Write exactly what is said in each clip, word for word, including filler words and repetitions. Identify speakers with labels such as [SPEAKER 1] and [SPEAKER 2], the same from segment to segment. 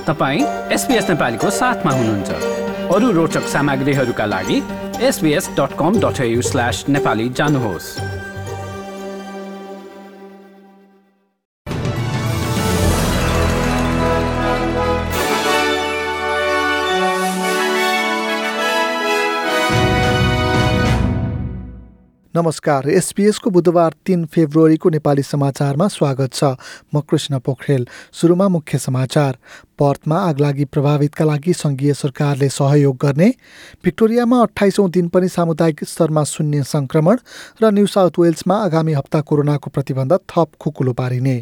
[SPEAKER 1] तपाईं एसबीएस नेपालीको साथमा हुनुहुन्छ। अरू रोचक सामग्रीहरूका लागि S B S dot com dot A U slash Nepali जानुहोस्।
[SPEAKER 2] नमस्कार, एसबीएस को बुधबार तीन फेब्रुअरी को नेपाली समाचारमा स्वागत छ। म कृष्ण पोखरेल। सुरुमा मुख्य समाचार। पर्थमा आगलागी प्रभावितका लागि संघीय सरकारले सहयोग गर्ने, भिक्टोरियामा अठाइसौं दिन पनि सामुदायिक स्तरमा शून्य संक्रमण र न्यू साउथ वेल्समा आगामी हप्ता कोरोनाको प्रतिबन्ध थप खुकुलो पारिने।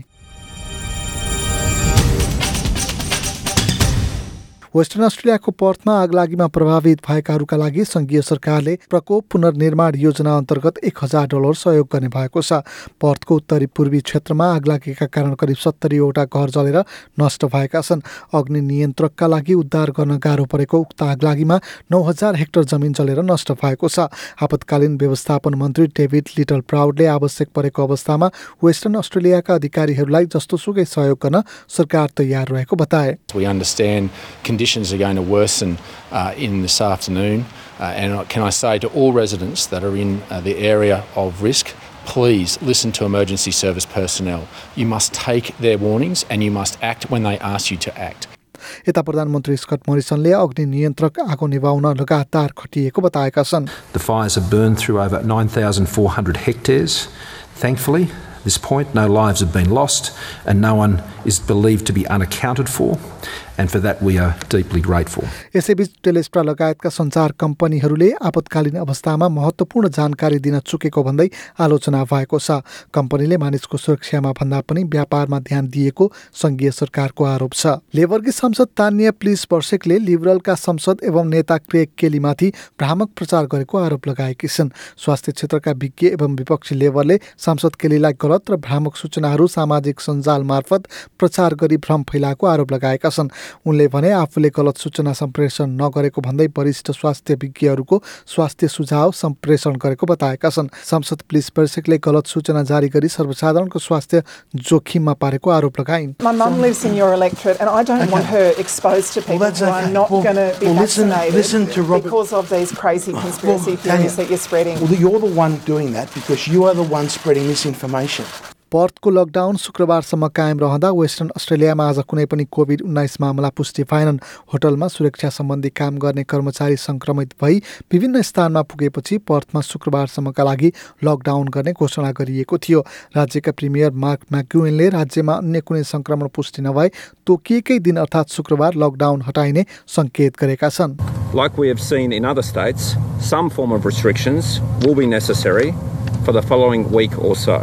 [SPEAKER 2] वेस्टर्न अस्ट्रेलियाको पर्थमा आगलागीमा प्रभावित भएकाहरूका लागि संघीय सरकारले प्रकोप पुनर्निर्माण योजना अन्तर्गत एक हजार डलर सहयोग गर्ने भएको छ। पर्थको उत्तरी पूर्वी क्षेत्रमा आगलागीका कारण करिब सत्तरीवटा घर जलेर नष्ट भएका छन्। अग्नि नियन्त्रकका लागि उद्धार गर्न गाह्रो परेको उक्त आगलागीमा नौ हजार हेक्टर जमिन जलेर नष्ट भएको छ। आपतकालीन व्यवस्थापन मन्त्री डेभिड लिटल प्राउडले आवश्यक परेको अवस्थामा वेस्टर्न अस्ट्रेलियाका अधिकारीहरूलाई जस्तोसुकै सहयोग गर्न सरकार तयार रहेको बताए।
[SPEAKER 3] We understand conditions are going to worsen uh, in this afternoon, uh, and can I say to all residents that are in uh, the area of risk, please listen to emergency service personnel. You must take their warnings and you must act when they ask you to act.
[SPEAKER 2] यता प्रधानमन्त्री Scott मोरिसनले अग्नि नियन्त्रक आगो निभाउन लगातार खटिएको बताएका छन्।
[SPEAKER 4] The fires have burned through over nine thousand four hundred hectares. Thankfully, at this point, no lives have been lost and no one is believed to be unaccounted for. And for that we are deeply grateful.
[SPEAKER 2] यसैबीच टेलिस्ट्रा लगायतका सञ्चार कम्पनीहरूले आपतकालीन अवस्थामा महत्त्वपूर्ण जानकारी दिन चुकेको भन्दै आलोचना भएको छ। कम्पनीले मानिसको सुरक्षामा भन्दा पनि व्यापारमा ध्यान दिएको संघीय सरकारको आरोप छ। लेबरकी सांसद तान्या प्लिस वर्सेकले लिबरलका संसद एवं नेता क्रेग केलीमाथि भ्रामक प्रचार गरेको आरोप लगाएकी छिन्। स्वास्थ्य क्षेत्रका विज्ञ एवं विपक्षी लेबरले सांसद केलीलाई गलत र भ्रामक सूचनाहरू सामाजिक सञ्जाल मार्फत प्रचार गरी भ्रम फैलाएको आरोप लगाएका छन्। उनले भने आफूले गलत सूचना सम्प्रेषण नगरेको भन्दै वरिष्ठ स्वास्थ्य विज्ञहरूको स्वास्थ्य सुझाव सम्प्रेषण गरेको बताएका छन्। सांसद प्लिस वर्सेकले गलत सूचना जारी गरी सर्वसाधारणको स्वास्थ्य जोखिममा पारेको आरोप लगाइन्।
[SPEAKER 5] My mum lives in your electorate and I don't okay. want her exposed to people well, who are okay. not well, going to be well, vaccinated listen, listen to because of these crazy conspiracy well, theories that you're spreading.
[SPEAKER 6] Well, you're the one doing that because you are the one spreading misinformation.
[SPEAKER 2] पर्थको lockdown शुक्रबारसम्म कायम रहँदा western अस्ट्रेलियामा आज कुनै पनि covid उन्नाइस मामला पुष्टि भएनन्। होटलमा सुरक्षा सम्बन्धी काम गर्ने कर्मचारी संक्रमित भई विभिन्न स्थानमा पुगेपछि पर्थमा शुक्रबारसम्मका लागि लकडाउन गर्ने घोषणा गरिएको थियो। राज्यका प्रिमियर मार्क म्याक्गुएनले राज्यमा अन्य कुनै संक्रमण पुष्टि नभए तोकिएकै दिन अर्थात् शुक्रबार लकडाउन हटाइने संकेत गरेका छन्।
[SPEAKER 7] Like we have seen in other states, some form of restrictions will be necessary for the following week or so.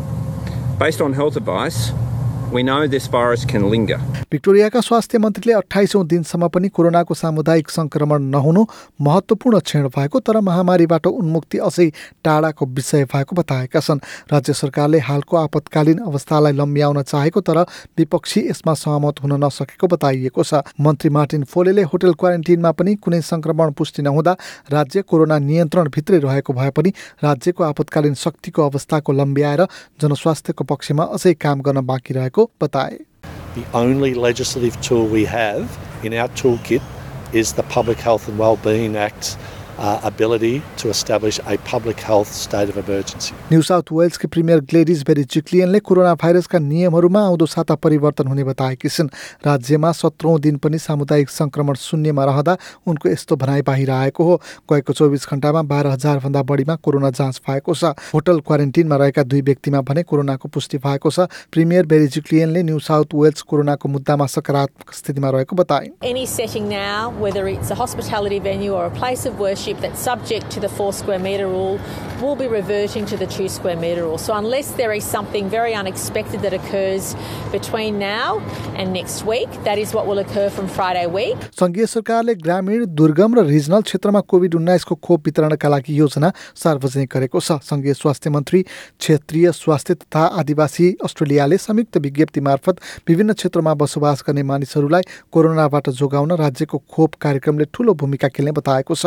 [SPEAKER 7] Based on health advice, we know this virus can linger.
[SPEAKER 2] भिक्टोरियाका स्वास्थ्य मन्त्रीले अठाइसौं दिनसम्म पनि कोरोनाको सामुदायिक संक्रमण नहुनु महत्त्वपूर्ण क्षण भएको तर महामारीबाट उन्मुक्ति अझै टाढाको विषय भएको बताएका छन्। राज्य सरकारले हालको आपतकालीन अवस्थालाई लम्ब्याउन चाहेको तर विपक्षी यसमा सहमत हुन नसकेको बताइएको छ। मन्त्री मार्टिन फोलेले होटल क्वारेन्टिनमा पनि कुनै संक्रमण पुष्टि नहुँदा राज्य कोरोना नियन्त्रण भित्रै रहेको भए पनि राज्यको आपतकालीन शक्तिको अवस्थाको लम्ब्याएर जनस्वास्थ्यको पक्षमा अझै काम गर्न बाँकी रहेको बताए।
[SPEAKER 8] The only legislative tool we have in our toolkit is the Public Health and Wellbeing Act's uh, ability to establish a public health state of emergency.
[SPEAKER 2] New South Wales के प्रिमियर ग्लेडिस बेरिजिक्लियनले corona भाइरसका नियमहरूमा आउँदो साता परिवर्तन हुने बताएकी छिन्। राज्यमा सत्रौं दिन पनि सामुदायिक संक्रमण शून्यमा रहँदा उनको यस्तो भनाइ बाहिर आएको हो। गएको चौबिस घण्टामा बाह्र हजार भन्दा बढीमा कोरोना जाँच भएको छ। होटल क्वारेन्टिनमा रहेका दुई व्यक्तिमा भने कोरोनाको पुष्टि भएको छ। प्रिमियर बेरिजिक्लियनले न्यू साउथ वेल्स कोरोनाको मुद्दामा सकारात्मक स्थितिमा रहेको बताए।
[SPEAKER 9] Any setting now, whether it's a hospitality venue or a place of worship that's subject to the four square metre rule, will be reverting to the two square metre rule. So unless there is something very unexpected that occurs between now and next week, that is what will occur from Friday week.
[SPEAKER 2] संघीय सरकारले ग्रामीण, दुर्गम र regional क्षेत्रमा covid उन्नाइस को खोप वितरणका लागि योजना सार्वजनिक गरेको छ। संघीय स्वास्थ्य मन्त्री क्षेत्रीय स्वास्थ्य तथा आदिवासी अस्ट्रेलियाले संयुक्त विज्ञप्ति मार्फत विभिन्न क्षेत्रमा बसोबास गर्ने मानिसहरूलाई कोरोनाबाट जोगाउन राज्यको खोप कार्यक्रमले ठूलो भूमिका खेल्ने बताएको छ। आदिवासी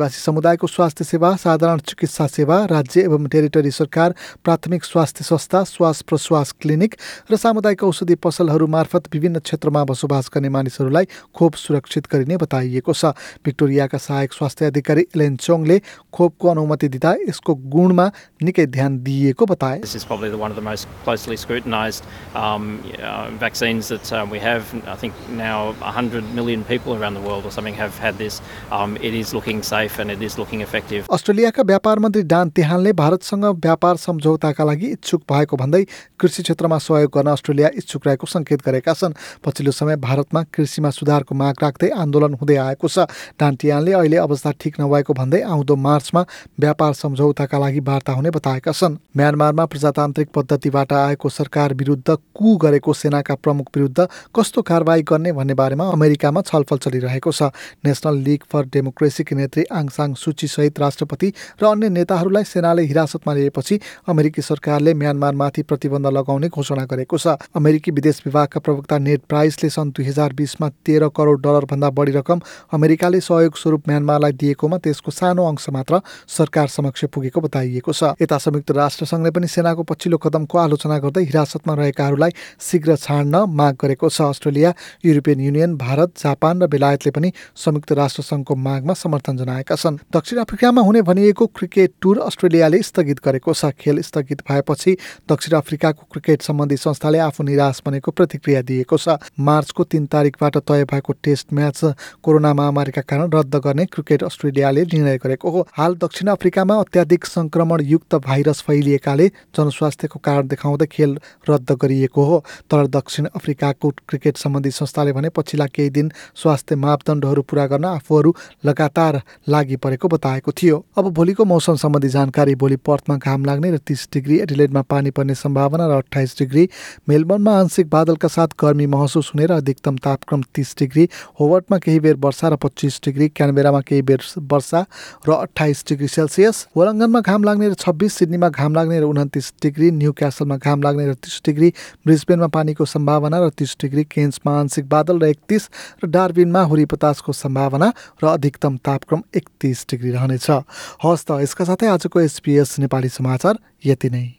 [SPEAKER 2] आदिवासी समुदायको स्वास्थ्य सेवा, साधारण चिकित्सा सेवा, राज्य एवं टेरिटरी सरकार, प्राथमिक स्वास्थ्य संस्था, श्वास प्रश्वास क्लिनिक र सामुदायिक औषधि पसलहरू मार्फत विभिन्न क्षेत्रमा बसोबास गर्ने मानिसहरूलाई खोप सुरक्षित गरिने बताइएको छ। भिक्टोरियाका सहायक स्वास्थ्य अधिकारी एलेन चोङले खोपको अनुमति दिँदा यसको गुणमा निकै ध्यान दिएको बताए।
[SPEAKER 10] This is probably one of the most closely scrutinised um, uh, vaccines that uh, we have. I think now one hundred million people around the world or something have had this. Um, it is looking safe and it is looking effective.
[SPEAKER 2] अस्ट्रेलियाका व्यापार मन्त्री डान तेहानले भारतसँग व्यापार सम्झौताका लागि इच्छुक भएको भन्दै कृषि क्षेत्रमा सहयोग गर्न अस्ट्रेलिया इच्छुक रहेको संकेत गरेका छन्। पछिल्लो समय भारतमा कृषिमा सुधारको माग राख्दै आन्दोलन हुँदै आएको छ। डान तेहानले अहिले अवस्था ठिक नभएको भन्दै आउँदो मार्चमा व्यापार सम्झौताका लागि वार्ता हुने बताएका छन्। म्यानमारमा प्रजातान्त्रिक पद्धतिबाट आएको सरकार विरुद्ध कु गरेको सेनाका प्रमुख विरुद्ध कस्तो कारबाही गर्ने भन्ने बारेमा अमेरिकामा छलफल चलिरहेको छ। नेशनल लीग फर डेमोक्रेसीकी नेत्री आङ सान सुची सहित राष्ट्रपति र अन्य नेताहरूलाई सेनाले हिरासतमा लिएपछि अमेरिकी सरकारले म्यानमारमाथि प्रतिबन्ध लगाउने घोषणा गरेको छ। अमेरिकी विदेश विभागका प्रवक्ता नेड प्राइसले सन् दुई हजार बीसमा तेह्र करोड डलर भन्दा बढी रकम अमेरिकाले सहयोग स्वरूप म्यानमारलाई दिएकोमा त्यसको सानो अंश मात्र सरकार समक्ष पुगेको बताइएको छ। यता संयुक्त राष्ट्रसङ्घले पनि सेनाको पछिल्लो कदमको आलोचना गर्दै हिरासतमा रहेकाहरूलाई शीघ्र छाड्न माग गरेको छ। Australia, European Union, Bharat, Japan र बेलायतले पनि संयुक्त राष्ट्रसङ्घको मागमा समर्थन जनाएका छन्। दक्षिण अफ्रिकामा हुने भनिएको क्रिकेट टुर अस्ट्रेलियाले स्थगित गरेको छ। खेल स्थगित भएपछि दक्षिण अफ्रिकाको क्रिकेट सम्बन्धी संस्थाले आफू निराश बनेको प्रतिक्रिया दिएको छ। मार्चको तीन तारिकबाट तय भएको टेस्ट म्याच कोरोना महामारीका कारण रद्द गर्ने क्रिकेट अस्ट्रेलियाले निर्णय गरेको हो। हाल दक्षिण अफ्रिकामा अत्याधिक संक्रमण युक्त भाइरस फैलिएकाले जनस्वास्थ्यको कारण देखाउँदै खेल रद्द गरिएको हो। तर दक्षिण अफ्रिकाको क्रिकेट सम्बन्धी संस्थाले भने पछिल्ला केही दिन स्वास्थ्य मापदण्डहरू पूरा गर्न आफूहरू लगातार लागि परेको बताएको थियो। अब भोलिको मौसम सम्बन्धी जानकारी। भोलि पर्थमा घाम लाग्ने र तीस डिग्री, एडिलेडमा पानी पर्ने सम्भावना र अट्ठाइस डिग्री, मेलबर्नमा आंशिक बादलका साथ गर्मी महसुस हुने र अधिकतम तापक्रम तीस डिग्री, होवर्टमा केही बेर वर्षा र पच्चीस डिग्री, क्यानबेरामा केही बेर वर्षा र अट्ठाइस डिग्री सेल्सियस, वलङ्गनमा घाम लाग्ने र छब्बीस, सिडनीमा घाम लाग्ने र उन्तिस डिग्री, न्यू क्यासलमा घाम लाग्ने र तीस डिग्री, ब्रिस्बेनमा पानीको सम्भावना र तीस डिग्री, केन्समा आंशिक बादल र एकतीस र डार्विनमा हुरी बतासको सम्भावना र अधिकतम तापक्रम एकतीस डिग्री रहनेछ। हस् त यसका साथै आजको एसपीएस नेपाली समाचार यति नै।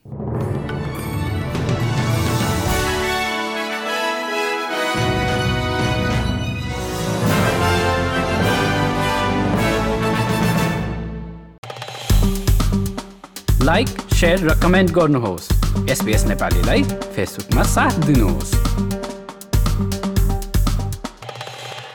[SPEAKER 1] लाइक, शेयर र कमेन्ट गर्नुहोस्। एसपीएस नेपालीलाई फेसबुकमा साथ दिनुहोस्।